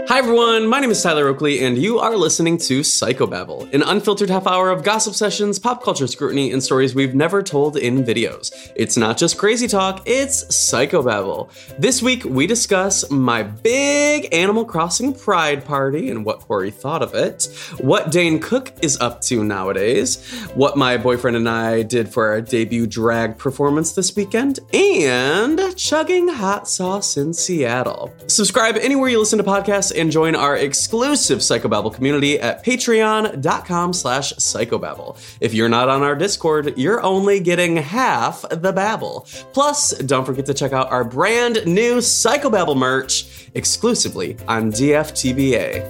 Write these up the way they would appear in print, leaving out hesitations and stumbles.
Hi everyone, my name is Tyler Oakley, and you are listening to Psychobabble, an unfiltered half hour of gossip sessions, pop culture scrutiny, and stories we've never told in videos. It's not just crazy talk, it's Psychobabble. This week, we discuss my big Animal Crossing Pride party and what Corey thought of it, what Dane Cook is up to nowadays, what my boyfriend and I did for our debut drag performance this weekend, and chugging hot sauce in Seattle. Subscribe anywhere you listen to podcasts and join our exclusive Psychobabble community at patreon.com/psychobabble. If you're not on our Discord, you're only getting half the babble. Plus, don't forget to check out our brand new Psychobabble merch exclusively on DFTBA.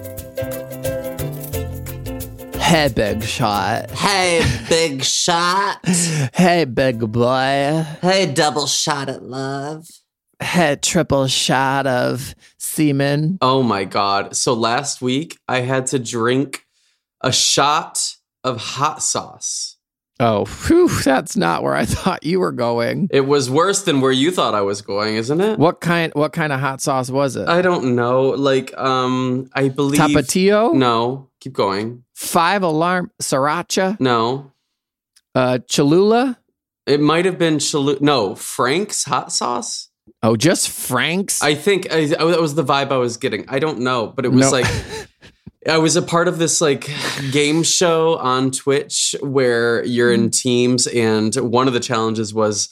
Hey, big shot. Hey, big shot. Hey, big boy. Hey, double shot at love. Hey, triple shot of semen. Oh my God. So last week, I had to drink a shot of hot sauce. Oh, whew, that's not where I thought you were going. It was worse than where you thought I was going, isn't it? What kind of hot sauce was it? I don't know. Like, I believe... Tapatio? No. Keep going. 5 Alarm Sriracha? No. Cholula? It might have been No, Frank's hot sauce? Oh, just Frank's? I think that was the vibe I was getting. I don't know, but it was like... I was a part of this like game show on Twitch where you're in teams, and one of the challenges was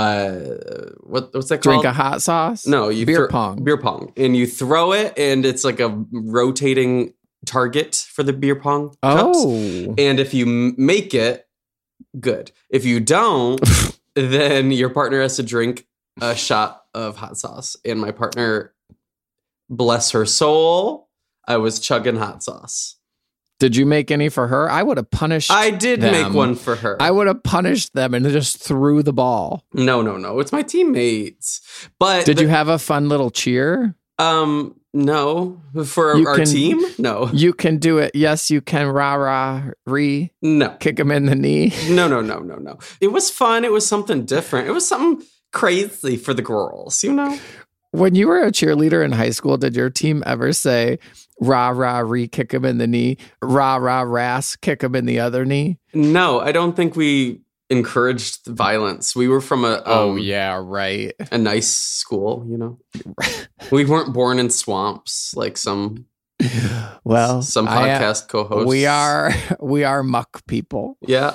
what's that called? Drink a hot sauce? No, you beer pong. Beer pong, and you throw it, and it's like a rotating target for the beer pong cups. Oh, and if you make it, good. If you don't, then your partner has to drink a shot of hot sauce. And my partner, bless her soul, I was chugging hot sauce. Did you make any for her? I would have punished I did them. make one for her. I would have punished them and just threw the ball. No. It's my teammates. But did you have a fun little cheer? No. For our team? No. You can do it. Yes, you can. Rah-rah-ree. No. Kick him in the knee. No. It was fun. It was something different. It was something crazy for the girls, you know? When you were a cheerleader in high school, did your team ever say, rah-rah-ree, kick him in the knee, rah-rah-ras, kick him in the other knee? No, I don't think we encouraged violence. We were from a a nice school, you know? We weren't born in swamps like some podcast co-hosts. We are muck people. Yeah.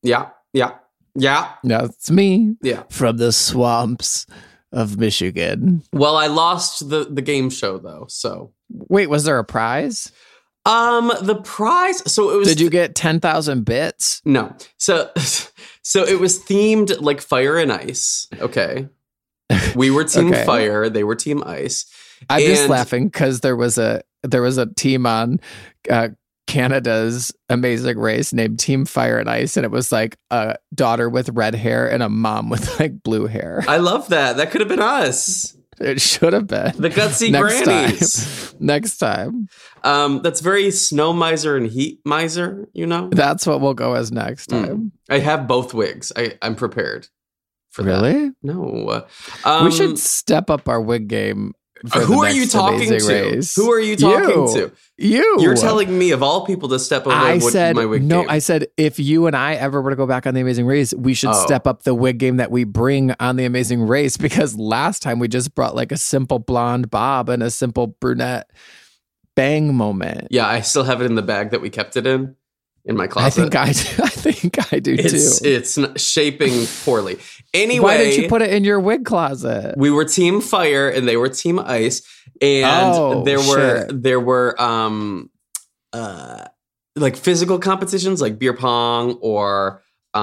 That's me. Yeah. From the swamps of Michigan. Well, I lost the game show though, so. Wait, was there a prize? The prize, so it was... Did you get 10,000 bits? No. So it was themed like fire and ice, okay? We were team fire, they were team ice. I'm just laughing because there was a team on Canada's Amazing Race named Team Fire and Ice, and it was like a daughter with red hair and a mom with like blue hair. I love that. That could have been us. It should have been. The gutsy grannies. Next time. That's very snow miser and heat miser, you know? That's what we'll go as next time. I have both wigs. I'm prepared for that. Really? No. We should step up our wig game. Who are you talking to? Race. Who are you talking to? You're telling me of all people to step up my wig game. I said if you and I ever were to go back on The Amazing Race, we should step up the wig game that we bring on The Amazing Race, because last time we just brought like a simple blonde bob and a simple brunette bang moment. Yeah, I still have it in the bag that we kept it in my closet. I think I do too. It's shaping poorly. Anyway, why did you put it in your wig closet? We were team fire and they were team ice, and there were like physical competitions like beer pong or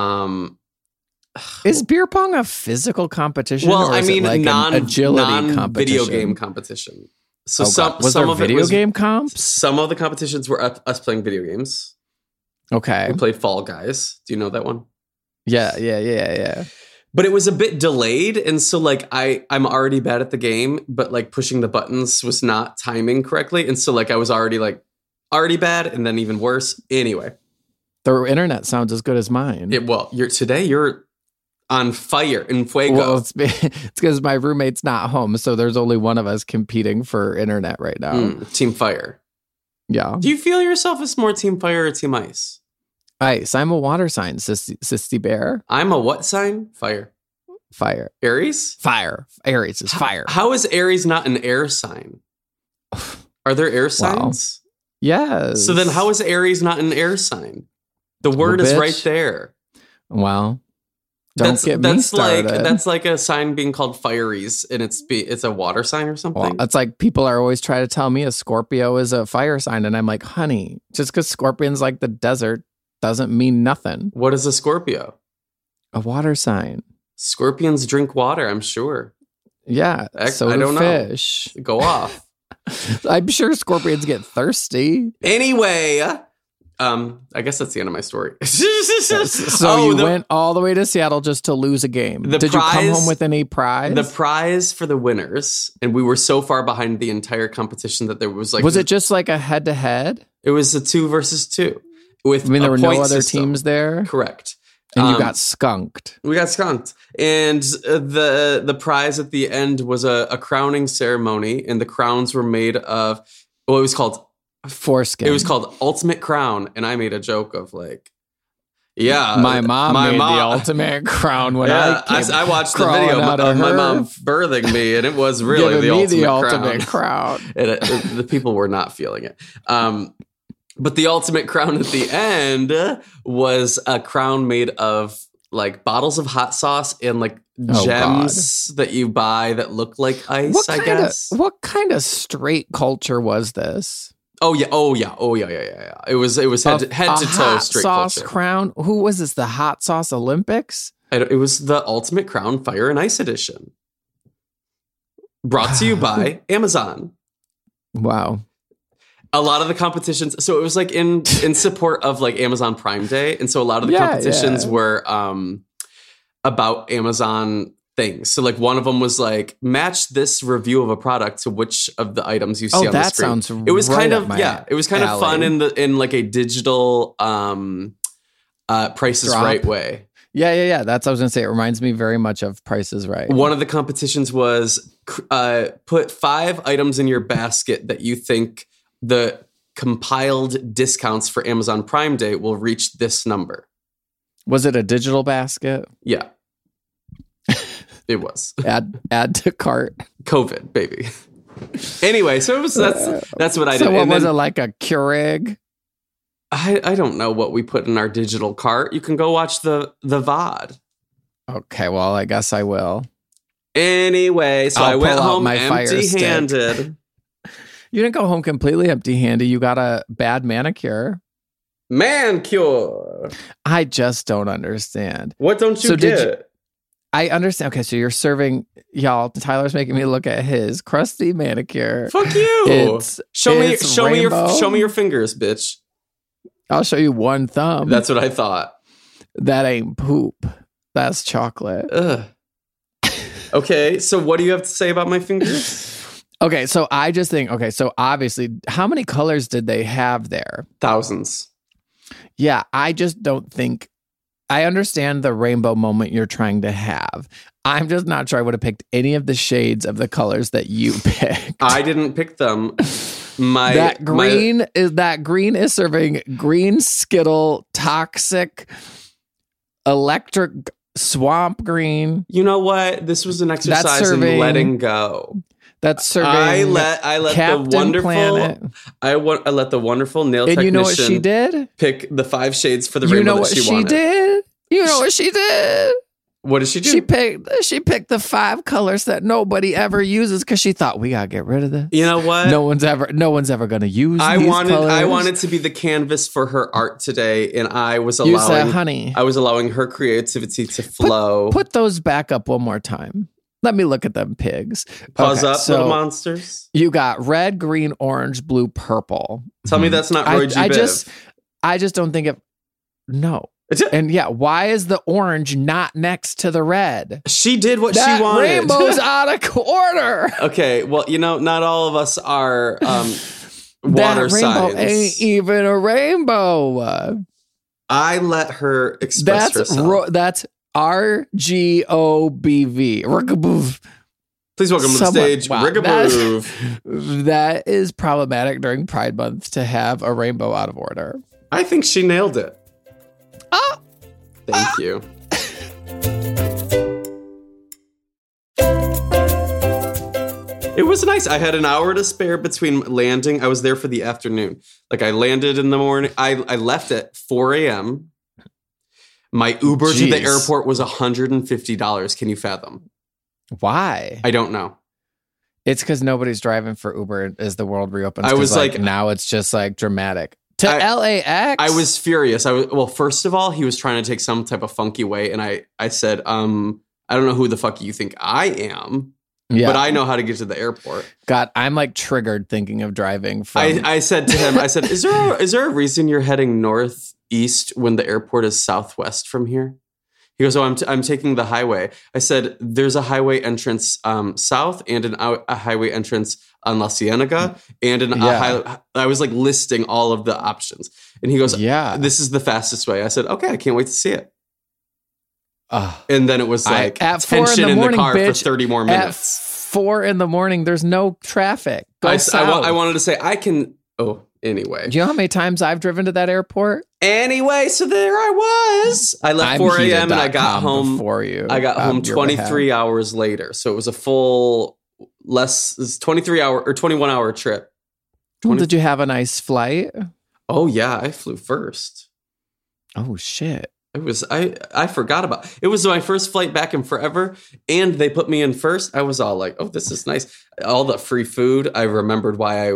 is beer pong a physical competition? Well, or is it like an agility competition? Video game competition. So video game comps? Some of the competitions were us playing video games. Okay. We played Fall Guys. Do you know that one? Yeah. But it was a bit delayed, and so like I'm already bad at the game, but like pushing the buttons was not timing correctly, and so like I was already bad, and then even worse. Anyway, the internet sounds as good as mine. You're on fire, in fuego. Well, it's because my roommate's not home, so there's only one of us competing for internet right now. Team fire. Yeah. Do you feel yourself as more team fire or team ice? Ice. I'm a water sign, Sissy Bear. I'm a what sign? Fire. Fire. Aries? Fire. Aries is fire. How is Aries not an air sign? Are there air signs? Yes. So then how is Aries not an air sign? The word is right there. Well, don't get me started. That's like a sign being called Fireys, and it's a water sign or something. Well, it's like people are always trying to tell me a Scorpio is a fire sign, and I'm like, honey, just because Scorpion's like the desert doesn't mean nothing. What is a Scorpio? A water sign. Scorpions drink water, I'm sure. Yeah, so I don't fish. Know. Go off. I'm sure scorpions get thirsty. Anyway, I guess that's the end of my story. So you went all the way to Seattle just to lose a game. Did you come home with any prize? The prize for the winners, and we were so far behind the entire competition that there was like... Was it just like a head-to-head? It was a 2 versus 2. With there were no other system. Teams there? Correct. And you got skunked. We got skunked. And the prize at the end was a crowning ceremony, and the crowns were made of... Well, it was called... Foreskin. It was called Ultimate Crown, and I made a joke of like... Yeah, my mom made the ultimate crown when I watched the video of my mom birthing me, and it was really the ultimate crown. And the people were not feeling it. But the ultimate crown at the end was a crown made of like bottles of hot sauce and like gems that you buy that look like ice, I guess. What kind of straight culture was this? Oh yeah. It was head to toe straight sauce culture. Crown. Who was this? The hot sauce Olympics? It was the Ultimate Crown Fire and Ice edition. Brought to you by Amazon. Wow. A lot of the competitions, so it was like in support of like Amazon Prime Day, and so a lot of the competitions were about Amazon things. So like one of them was like match this review of a product to which of the items you see on the screen. Sounds it was right kind of alley. It was kind of fun in like a digital Price is Right way. Yeah. That's what I was gonna say. It reminds me very much of Price is Right. One of the competitions was put 5 items in your basket that you think the compiled discounts for Amazon Prime Day will reach this number. Was it a digital basket? Yeah. It was. Add to cart. COVID, baby. Anyway, so it was that's what I did. So what was it, like a Keurig? I don't know what we put in our digital cart. You can go watch the VOD. Okay, well, I guess I will. Anyway, so I went home empty-handed. You didn't go home completely empty-handed. You got a bad manicure. Manicure. I just don't understand. What don't you get? I understand. Okay, so you're serving, y'all. Tyler's making me look at his crusty manicure. Fuck you. Show me your fingers, bitch. I'll show you one thumb. That's what I thought. That ain't poop. That's chocolate. Ugh. Okay, so what do you have to say about my fingers? Okay, so I just think, so obviously, how many colors did they have there? Thousands. Yeah, I just don't think, I understand the rainbow moment you're trying to have. I'm just not sure I would have picked any of the shades of the colors that you picked. I didn't pick them. That green is serving green Skittle, toxic, electric swamp green. You know what? This was an exercise in letting go. That's serving. I let Captain the wonderful Planet. I let the wonderful nail and technician. You know what she did? Pick the 5 shades for the rainbow that she wanted. You know what she did? What did she do? She picked the 5 colors that nobody ever uses because she thought we gotta get rid of this. You know what? No one's ever gonna use. I these wanted colors. to be the canvas for her art today, and I was allowing her creativity to flow. Put those back up one more time. Let me look at them pigs. Pause up, little monsters. You got red, green, orange, blue, purple. Tell me that's not Roy G. Biv. I just don't think it. No. And yeah, why is the orange not next to the red? She did what she wanted. Rainbow's out of order. Okay, well, not all of us are that water rainbow signs. Ain't even a rainbow. I let her express herself. That's RGOBV. Rugaboof. Please welcome to the stage, Rigaboo. That is problematic during Pride Month to have a rainbow out of order. I think she nailed it. Thank you. It was nice. I had an hour to spare between landing. I was there for the afternoon. Like I landed in the morning. I left at 4 a.m. My Uber to the airport was $150. Can you fathom? Why? I don't know. It's because nobody's driving for Uber as the world reopens. I was like, now it's just like dramatic. To LAX? I was furious. Well, first of all, he was trying to take some type of funky way. And I said, I don't know who the fuck you think I am. Yeah. But I know how to get to the airport. God, I'm like triggered thinking of driving from... I said to him, is there a reason you're heading northeast when the airport is southwest from here? He goes, I'm taking the highway. I said, there's a highway entrance south and a highway entrance on La Cienega and I was like listing all of the options. And he goes, this is the fastest way. I said, okay, I can't wait to see it. And then it was like at tension in the car bitch, for 30 more minutes. At 4 a.m, there's no traffic. Go south. I wanted to say I can. Oh, anyway. Do you know how many times I've driven to that airport? Anyway, so there I was. I left 4 a.m. and I got home before you. I got home 23 hours later. So it was a full 23 hour or 21 hour trip. Well, did you have a nice flight? Oh yeah, I flew first. Oh shit. It was I forgot about it. Was my first flight back in forever, and they put me in first. I was all like, "Oh, this is nice." All the free food. I remembered why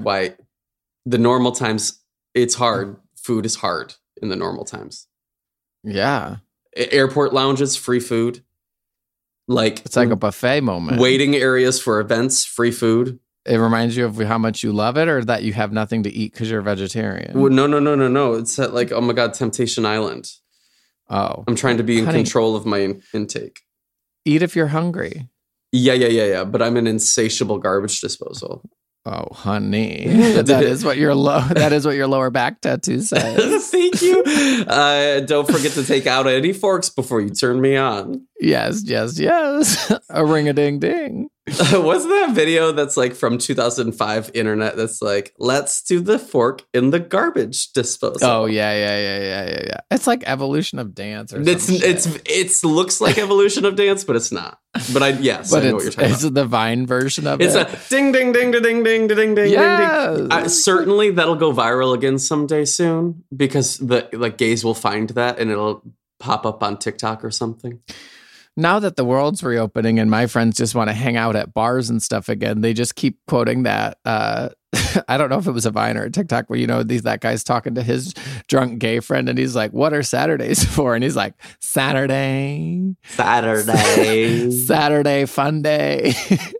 the normal times it's hard. Food is hard in the normal times. Yeah, airport lounges, free food. Like it's like a buffet moment. Waiting areas for events, free food. It reminds you of how much you love it, or that you have nothing to eat because you're a vegetarian. Well, no. It's like, oh my God, Temptation Island. Oh, I'm trying to be in control of my intake. Eat if you're hungry. Yeah. But I'm an insatiable garbage disposal. Oh, honey, that is what your lower back tattoo says. Thank you. Don't forget to take out any forks before you turn me on. Yes. A ring-a-ding-ding. Wasn't that video that's like from 2005 internet that's like, let's do the fork in the garbage disposal? Oh yeah. It's like Evolution of Dance or it looks like Evolution of Dance, but it's not. But I know what you're talking about. It's the Vine version of it. It's a ding ding ding ding ding ding ding yes. ding. Certainly that'll go viral again someday soon because the gays will find that and it'll pop up on TikTok or something. Now that the world's reopening and my friends just want to hang out at bars and stuff again, they just keep quoting that. I don't know if it was a Vine or a TikTok where, that guy's talking to his drunk gay friend and he's like, what are Saturdays for? And he's like, Saturday fun day. Saturday fun day.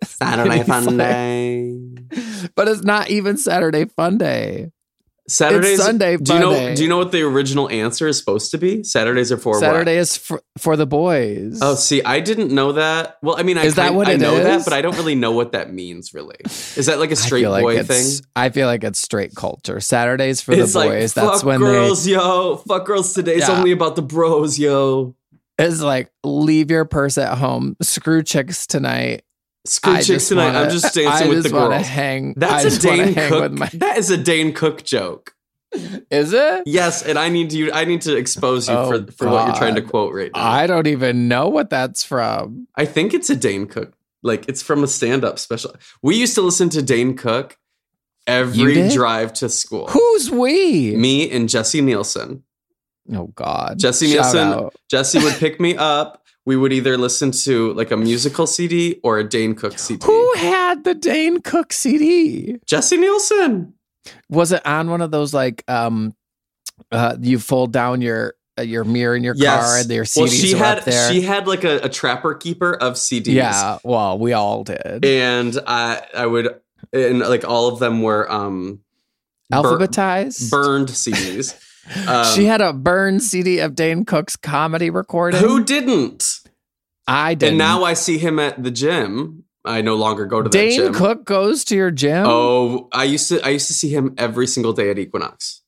But it's not even Saturday fun day. Saturdays, it's Sunday fun day. Do you know what the original answer is supposed to be? Saturdays are for Saturday what? is for the boys. Oh, see, I didn't know that. Well, I mean, I know that, but I don't really know what that means, really. Is that like a straight boy thing? I feel like it's straight culture. Saturdays for the boys. Like, that's when girls, yo. Fuck girls today. It's only about the bros, yo. It's like, leave your purse at home. Screw chicks tonight. Screw chicks tonight. I'm just dancing with the girls. That's a Dane Cook. That is a Dane Cook joke. Is it? Yes, and I need to expose you for what you're trying to quote right now. I don't even know what that's from. I think it's a Dane Cook. Like it's from a stand-up special. We used to listen to Dane Cook every drive to school. Who's we? Me and Jesse Nielsen. Oh God. Jesse Nielsen. Jesse would pick me up. We would either listen to like a musical CD or a Dane Cook CD. Who had the Dane Cook CD? Jesse Nielsen. Was it on one of those like you fold down your mirror in your car and their CDs are up there? She had like a trapper keeper of CDs. Yeah, well, we all did. And I would, and like all of them were alphabetized, burned CDs. She had a burned CD of Dane Cook's comedy recording. Who didn't? I didn't. And now I see him at the gym. I no longer go to that gym. Dane Cook goes to your gym? Oh, I used to see him every single day at Equinox.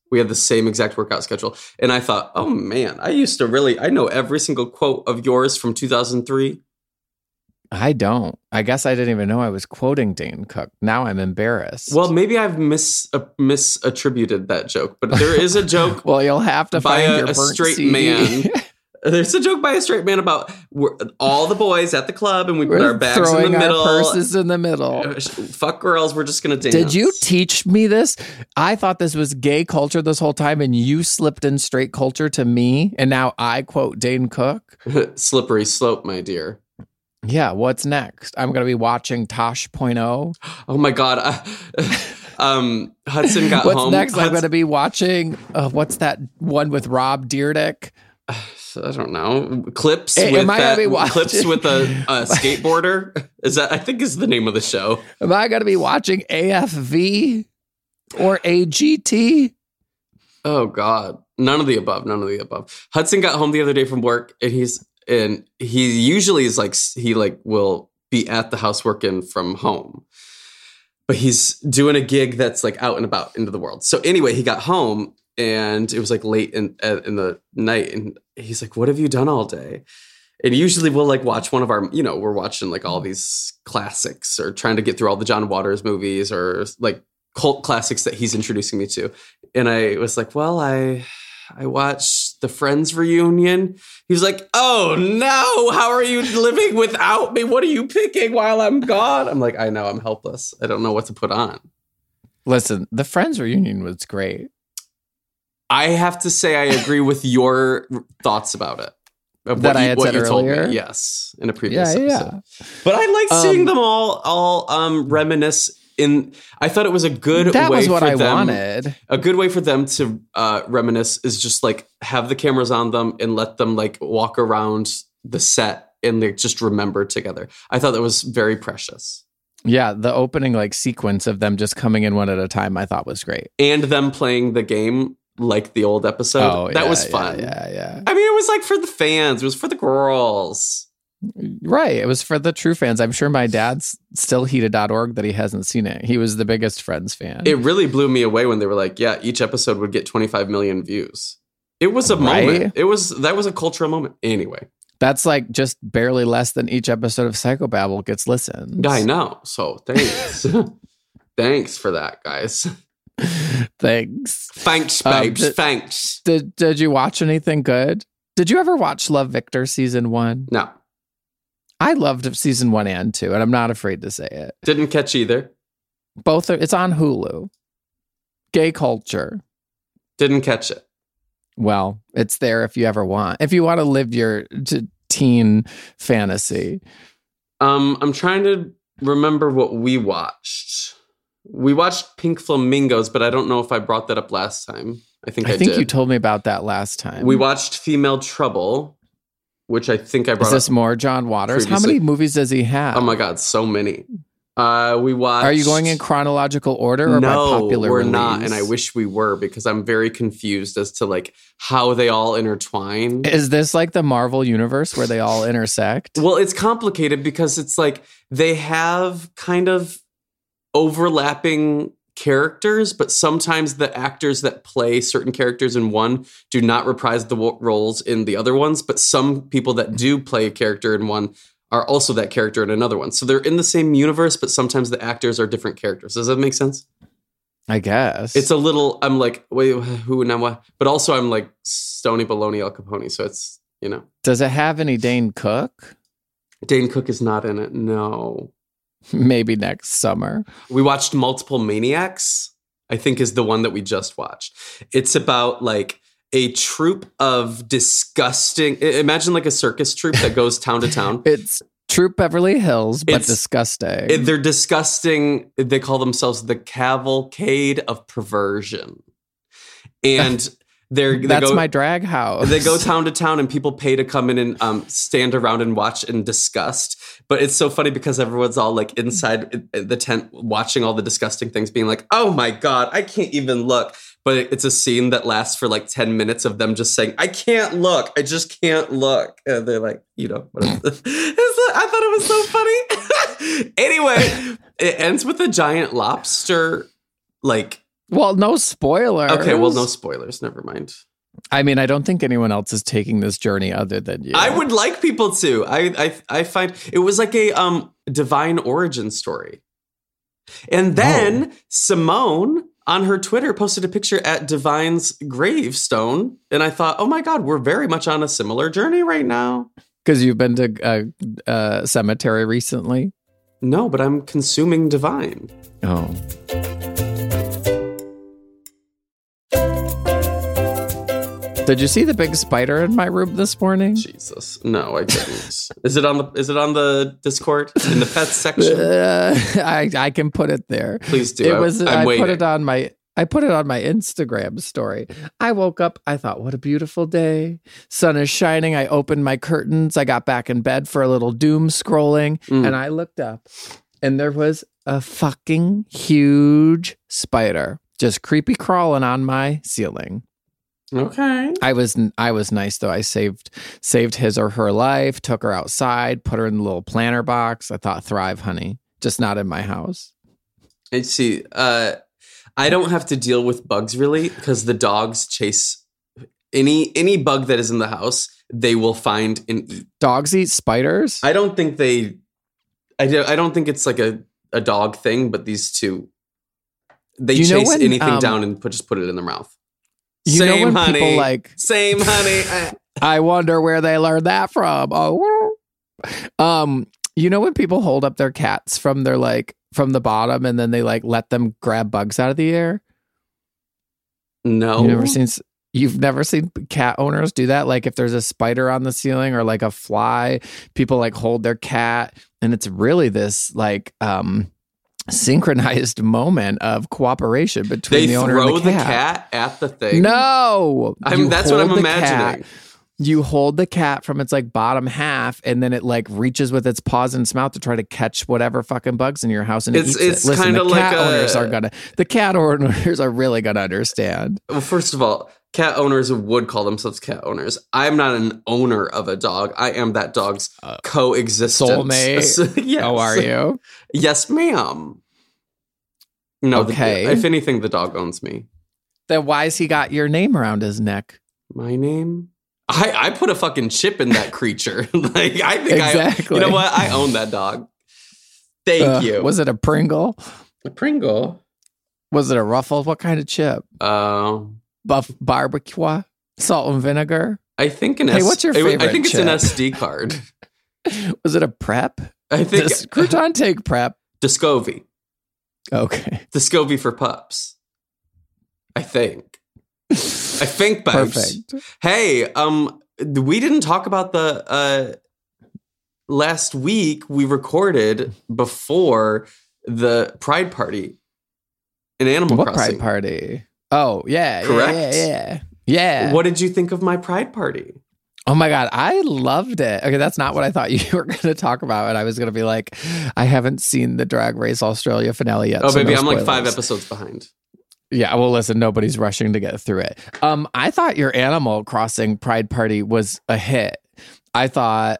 We had the same exact workout schedule. And I thought, oh man, I know every single quote of yours from 2003. I don't. I guess I didn't even know I was quoting Dane Cook. Now I'm embarrassed. Well, maybe I've misattributed that joke, but there is a joke. Well, you'll have to by find your a burnt straight CD. man. There's a joke by a straight man about all the boys at the club, and we put We're our bags in throwing the middle. our purses in the middle. Fuck girls, we're just gonna dance. Did you teach me this? I thought this was gay culture this whole time, and you slipped in straight culture to me, and now I quote Dane Cook. Slippery slope, my dear. Yeah, what's next? I'm going to be watching Tosh.0. Oh my God. Hudson got what's home. What's next? I'm going to be watching, what's that one with Rob Dyrdek? I don't know. Clips Hey, with Clips with a skateboarder. I think is the name of the show. Am I going to be watching AFV or AGT? Oh God. None of the above. Hudson got home the other day from work, and he usually is he will be at the house working from home, but he's doing a gig that's like out and about into the world. So anyway, he got home and it was like late in the night, and he's like, "What have you done all day?" And usually we'll like watch one of our, we're watching like all these classics or trying to get through all the John Waters movies or like cult classics that he's introducing me to. And I was like, well, I watched the Friends reunion. He was like, oh no, how are you living without me? What are you picking while I'm gone? I'm like, I know, I'm helpless. I don't know what to put on. Listen, the Friends reunion was great. I have to say I agree with your thoughts about it. That I had said earlier? Yes, in a previous episode. Yeah. But I like seeing them all reminisce. I thought it was a good that way was what for I them. wanted. A good way for them to reminisce is just like have the cameras on them and let them like walk around the set and like just remember together. I thought that was very precious. Yeah, the opening like sequence of them just coming in one at a time, I thought was great. And them playing the game like the old episode. Oh, that was fun. Yeah. I mean, it was like for the fans. It was for the girls. Right. It was for the true fans. I'm sure my dad's still heated.org that he hasn't seen it. He was the biggest Friends fan. It really blew me away when they were like, yeah, each episode would get 25 million views. It was a moment. That was a cultural moment. Anyway. That's like just barely less than each episode of Psychobabble gets listened. I know. So thanks. Thanks for that, guys. Thanks, babes. Thanks. Did you watch anything good? Did you ever watch Love, Victor season 1? No. I loved season 1 and 2, and I'm not afraid to say it. Didn't catch either. Both are. It's on Hulu. Gay culture. Didn't catch it. Well, it's there if you ever want. If you want to live your teen fantasy. I'm trying to remember what we watched. We watched Pink Flamingos, but I don't know if I brought that up last time. I think did. You told me about that last time. We watched Female Trouble, which I think I brought up. Is this more John Waters? Previously. How many movies does he have? Oh my God, so many. We watched... Are you going in chronological order or by popular we're release? not, and I wish we were because I'm very confused as to like how they all intertwine. Is this like the Marvel universe where they all intersect? Well, it's complicated because it's like they have kind of overlapping characters, but sometimes the actors that play certain characters in one do not reprise the roles in the other ones, but some people that do play a character in one are also that character in another one. So they're in the same universe, but sometimes the actors are different characters. Does that make sense? I guess. It's a little, I'm like, wait, who now what? But also I'm like Stony Baloney Al Capone, so it's, Does it have any Dane Cook? Dane Cook is not in it, no. Maybe next summer. We watched Multiple Maniacs, I think is the one that we just watched. It's about like a troupe of disgusting, imagine like a circus troupe that goes town to town. It's Troop Beverly Hills, but disgusting. They're disgusting. They call themselves the Cavalcade of Perversion. And that's my drag house. They go town to town and people pay to come in and stand around and watch and disgust. But it's so funny because everyone's all like inside the tent watching all the disgusting things being like, oh my God, I can't even look. But it's a scene that lasts for like 10 minutes of them just saying, I can't look. I just can't look. And they're like, I thought it was so funny. Anyway, it ends with a giant lobster like Well, no spoilers. Okay, well, no spoilers. Never mind. I mean, I don't think anyone else is taking this journey other than you. I would like people to. I find it was like a divine origin story. And then Simone on her Twitter posted a picture at Divine's gravestone. And I thought, oh my God, we're very much on a similar journey right now. Because you've been to a cemetery recently? No, but I'm consuming Divine. Oh. Did you see the big spider in my room this morning? Jesus, no, I didn't. Is it on the Discord in the pets section? I can put it there. Please do. I'm waiting. I put it on my Instagram story. I woke up. I thought, what a beautiful day. Sun is shining. I opened my curtains. I got back in bed for a little doom scrolling, and I looked up, and there was a fucking huge spider just creepy crawling on my ceiling. Okay. I was nice though. I saved his or her life, took her outside, put her in the little planter box. I thought, thrive, honey. Just not in my house. And see, I don't have to deal with bugs really because the dogs chase any bug that is in the house. They will find and eat. Dogs eat spiders? I don't think I don't think it's like a dog thing, but these two, they chase anything down and just put it in their mouth. Same, honey. People same, honey. I wonder where they learned that from. Oh, you know when people hold up their cats from the bottom and then they let them grab bugs out of the air? No, you've never seen cat owners do that. Like if there's a spider on the ceiling or like a fly, people hold their cat, and it's really this synchronized moment of cooperation between the owner and the cat. They throw the cat at the thing? No! That's what I'm imagining. You hold the cat from its bottom half, and then it reaches with its paws in its mouth to try to catch whatever fucking bugs in your house, and it eats it. Listen, the cat owners are really gonna understand. Well, first of all, cat owners would call themselves cat owners. I'm not an owner of a dog. I am that dog's coexistence. Soulmate. Yes. Oh, are you? Yes, ma'am. No, okay. If anything, the dog owns me. Then why's he got your name around his neck? My name? I put a fucking chip in that creature. I think exactly. You know what? I own that dog. Thank you. Was it a Pringle? A Pringle? Was it a Ruffles? What kind of chip? Buff barbecue? Salt and vinegar? I think what's your favorite I think it's chip? an SD card. Was it a Prep? I think Does Crouton take Prep? Discovy. Okay. Discovy for pups. I think, Babes. Perfect. Hey, we didn't talk about the last week we recorded before the Pride Party in Animal Crossing. What Pride Party? Oh, yeah. Correct? Yeah. What did you think of my Pride Party? Oh my God, I loved it. Okay, that's not what I thought you were going to talk about. And I was going to be like, I haven't seen the Drag Race Australia finale yet. Oh, so baby, no I'm spoilers. 5 episodes behind. Yeah, well, listen, nobody's rushing to get through it. I thought your Animal Crossing Pride Party was a hit. I thought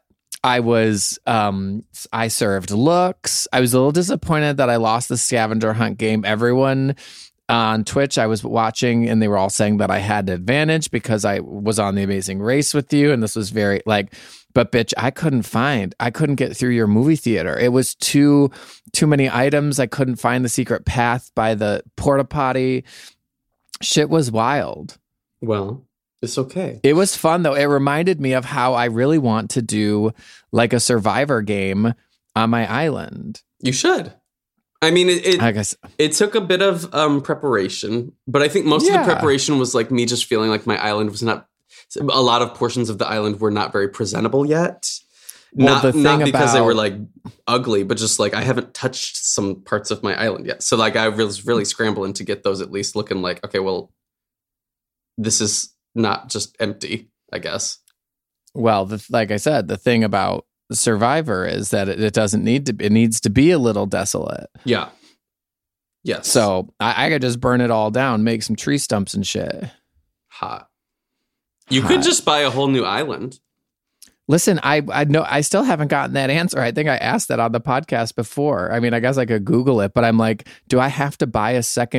I served looks. I was a little disappointed that I lost the scavenger hunt game. Everyone on Twitch I was watching, and they were all saying that I had an advantage because I was on The Amazing Race with you, and this was very but bitch, I couldn't get through your movie theater. It was too many items. I couldn't find the secret path by the porta potty. Shit was wild. Well, it's okay. It was fun though. It reminded me of how I really want to do a Survivor game on my island. You should. I mean, I guess it took a bit of preparation, but I think most of the preparation was me just feeling like my island was not. A lot of portions of the island were not very presentable yet. Well, not because they were ugly, but just I haven't touched some parts of my island yet. So I was really scrambling to get those at least looking okay, well, this is not just empty, I guess. Well, like I said, the thing about Survivor is that it doesn't need to. It needs to be a little desolate. Yeah. Yes. So I could just burn it all down, make some tree stumps and shit. Hot. You could just buy a whole new island. Listen, I know I still haven't gotten that answer. I think I asked that on the podcast before. I mean, I guess I could Google it, but I'm like, do I have to buy a second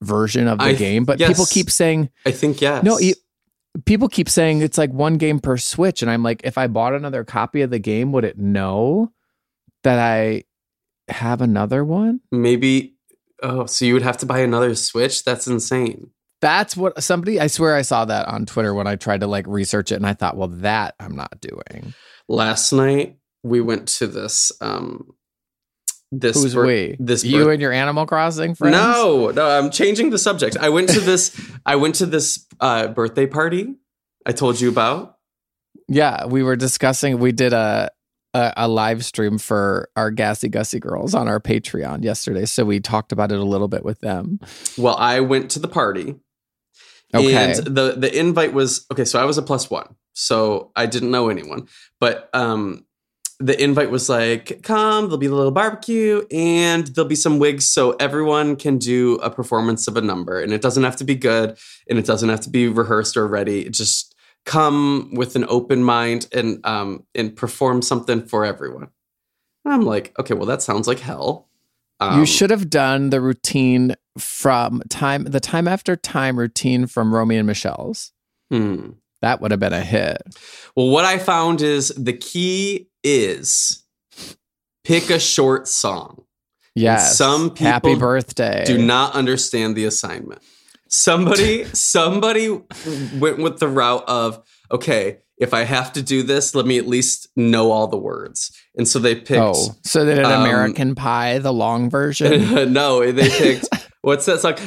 version of the game, but people keep saying, I think yes. No, people keep saying it's like one game per Switch, and I'm like, if I bought another copy of the game, would it know that I have another one? Maybe. Oh, so you would have to buy another Switch? That's insane. That's what I swear I saw that on Twitter when I tried to like research it, and I thought, well, that I'm not doing. Last night we went to this Who's we? You and your Animal Crossing friends? No, I'm changing the subject. I went to this birthday party I told you about. Yeah, we were discussing, we did a live stream for our Gassy Gussy girls on our Patreon yesterday, so we talked about it a little bit with them. Well, I went to the party. Okay. And the invite was, okay, so I was a +1, so I didn't know anyone. But the invite was like, come, there'll be a little barbecue, and there'll be some wigs so everyone can do a performance of a number. And it doesn't have to be good, and it doesn't have to be rehearsed or ready. Just come with an open mind and perform something for everyone. And I'm like, okay, well, that sounds like hell. You should have done the routine from the time after time routine from Romy and Michelle's. That would have been a hit. Well, what I found is the key is pick a short song. Yes. And some people Happy birthday. do not understand the assignment. Somebody went with the route of, okay, if I have to do this, let me at least know all the words. And so they picked... Oh, so they did American Pie, the long version? No, they picked... What's that song?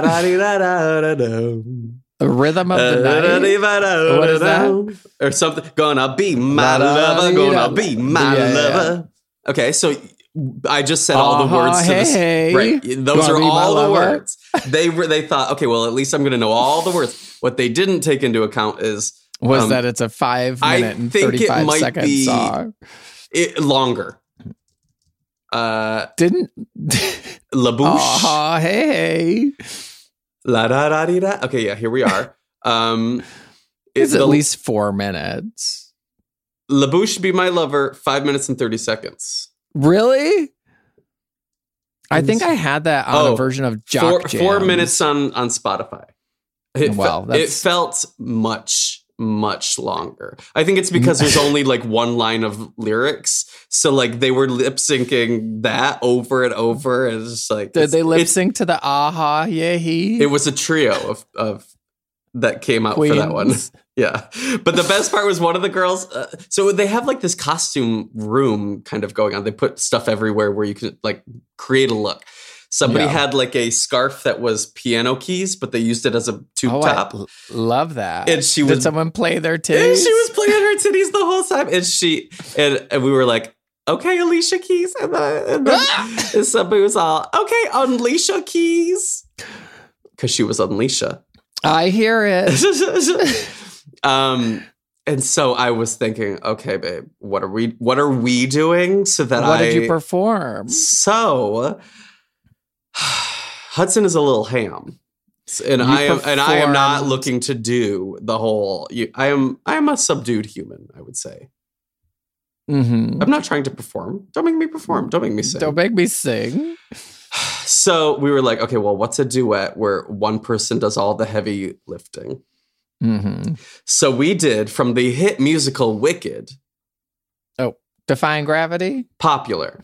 The Rhythm of the Night? What is that? Or something. Gonna be my lover, gonna be my lover. Okay, so I just said all the words to this. Hey, right, those are all the words. They thought, okay, well, at least I'm gonna know all the words. What they didn't take into account is... was that it's a 5 minute and 35 second song. Longer. Didn't La Bouche. Oh, hey. La da da dee da. Okay, yeah, here we are. It's at least 4 minutes. La Bouche Be My Lover, 5 minutes and 30 seconds. Really? I think I had that on a version of Jock Jams. 4 minutes on Spotify. It felt much longer. I think it's because there's only like one line of lyrics. So like they were lip syncing that over and over. And it's just like, did they lip sync to the aha, yeah, he? It was a trio of that came out Queens. for that one. Yeah. But the best part was one of the girls. So they have like this costume room kind of going on. They put stuff everywhere where you can like create a look. Somebody had like a scarf that was piano keys, but they used it as a tube top. Love that. And did someone play their titties? And she was playing her titties the whole time. And we were like, okay, Alicia Keys. And then somebody was all, okay, Unleasha Keys. Because she was Unleasha. I hear it. And so I was thinking, okay, babe, what are we doing so that what did you perform? So Hudson is a little ham, and I am not looking to do the whole. I am a subdued human, I would say. Mm-hmm. I'm not trying to perform. Don't make me perform. Don't make me sing. Don't make me sing. So we were like, okay, well, what's a duet where one person does all the heavy lifting? Mm-hmm. So we did from the hit musical Wicked. Oh, Defying Gravity? Popular.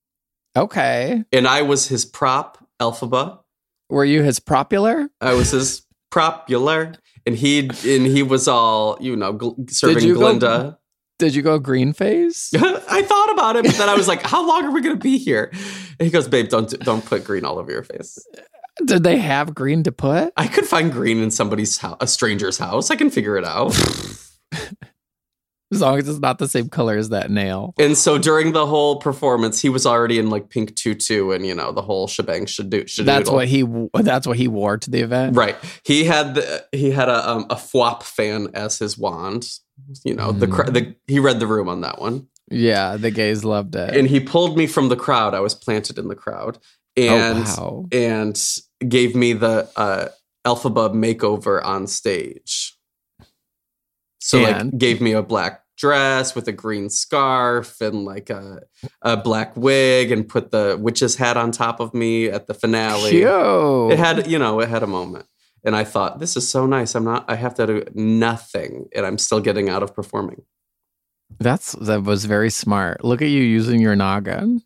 Okay. And I was his prop, Elphaba. Were you his popular? I was his popular. And he was all, serving Glinda. Did you go green face? I thought about it, but then I was like, how long are we going to be here? And he goes, babe, don't put green all over your face. Did they have green to put? I could find green in somebody's house, a stranger's house. I can figure it out. As long as it's not the same color as that nail. And so during the whole performance, he was already in like pink tutu and the whole shebang. That's what he wore to the event. Right. He had a FWAP fan as his wand. He read the room on that one. Yeah, the gays loved it. And he pulled me from the crowd. I was planted in the crowd. And and gave me the Elphaba makeover on stage. So like gave me a black dress with a green scarf and like a black wig and put the witch's hat on top of me at the finale. Cute. It had a moment. And I thought, this is so nice. I have to do nothing and I'm still getting out of performing. That was very smart. Look at you using your noggin.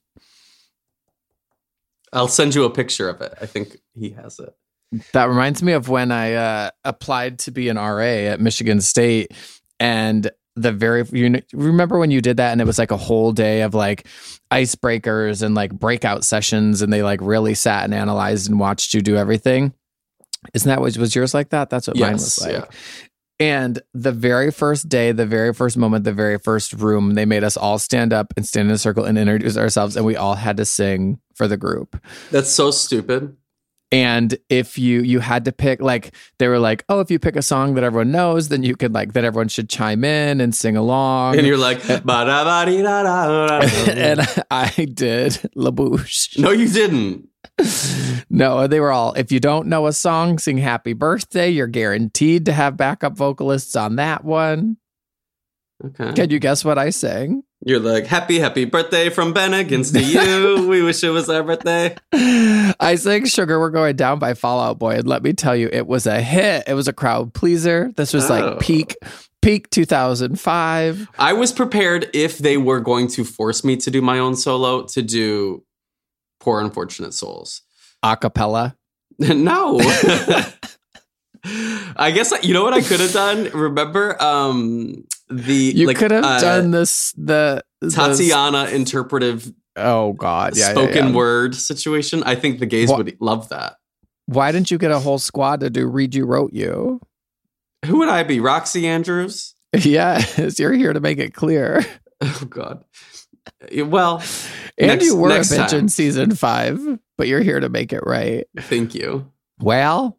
I'll send you a picture of it. I think he has it. That reminds me of when I applied to be an RA at Michigan State, and remember when you did that, and it was like a whole day of like icebreakers and like breakout sessions, and they like really sat and analyzed and watched you do everything. Isn't that what was yours like that? That's what mine was like. Yeah. And the very first day, the very first moment, the very first room, they made us all stand up and stand in a circle and introduce ourselves, and we all had to sing for the group. That's so stupid. And if you had to pick, like, they were like, oh, if you pick a song that everyone knows, then you could like, that everyone should chime in and sing along. And you're like, and I did La Bouche. No, you didn't. No, they were all, if you don't know a song, sing Happy Birthday. You're guaranteed to have backup vocalists on that one. Okay. Can you guess what I sang? You're like, happy birthday from Bennigan's to you. We wish it was our birthday. I sang Sugar We're Going Down by Fall Out Boy. And let me tell you, it was a hit. It was a crowd pleaser. This was like peak 2005. I was prepared if they were going to force me to do my own solo to do Poor Unfortunate Souls. Acapella? No. I guess, you know what I could have done? Remember you could have done the Tatiana interpretive spoken word situation. I think the gays would love that. Why didn't you get a whole squad to do Read You Wrote You? Who would I be? Roxy Andrews? Yes, you're here to make it clear. Oh, God. Well, and you were a bitch in season 5, but you're here to make it right. Thank you. Well,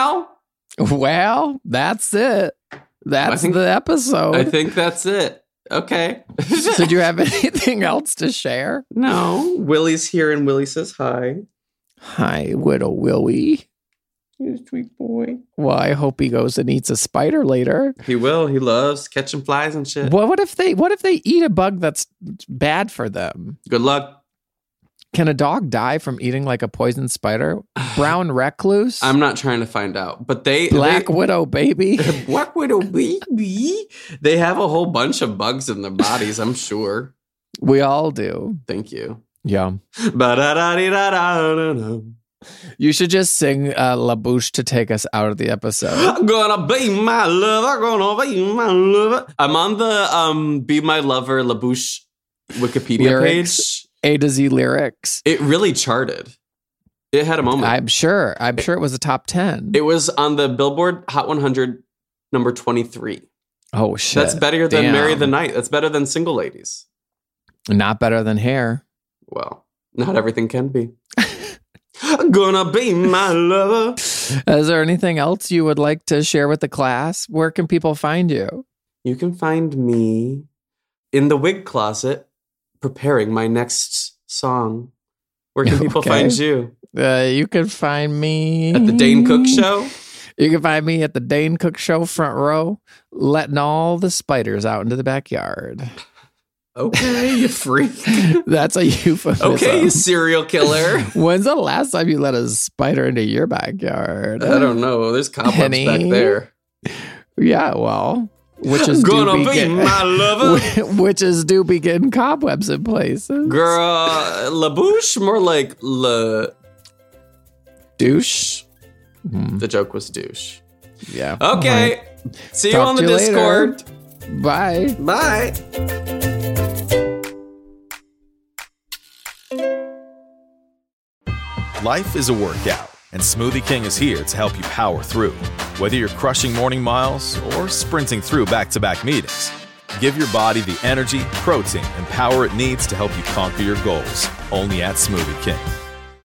that's it. That's the episode. I think that's it. Okay. Did you have anything else to share? No. Willie's here and Willie says hi. Hi, Widow Willie. You sweet boy. Well, I hope he goes and eats a spider later. He will. He loves catching flies and shit. What if they eat a bug that's bad for them? Good luck. Can a dog die from eating like a poison spider? Brown recluse? I'm not trying to find out, but Black Widow baby? Black Widow baby? They have a whole bunch of bugs in their bodies, I'm sure. We all do. Thank you. Yeah. You should just sing La Bouche to take us out of the episode. Gonna be my lover, gonna be my lover. I'm on the Be My Lover La Bouche Wikipedia page. A to Z lyrics. It really charted. It had a moment. I'm sure it was a top 10. It was on the Billboard Hot 100 number 23. Oh, shit. That's better than Marry the Night. That's better than Single Ladies. Not better than Hair. Well, not everything can be. Gonna be my lover. Is there anything else you would like to share with the class? Where can people find you? You can find me in the wig closet preparing my next song. Where can people find you? You can find me at the Dane Cook Show. You can find me at the Dane Cook Show front row, letting all the spiders out into the backyard. Okay, you freak. That's a euphemism. Okay, you serial killer. When's the last time you let a spider into your backyard? I don't know. There's cobwebs back there. Yeah, well, witches do begin cobwebs in places. Girl, La Bouche, more like La Douche. The joke was douche. Yeah. Okay. Right. See you on the Discord. Later. Bye. Bye. Life is a workout, and Smoothie King is here to help you power through. Whether you're crushing morning miles or sprinting through back-to-back meetings, give your body the energy, protein, and power it needs to help you conquer your goals. Only at Smoothie King.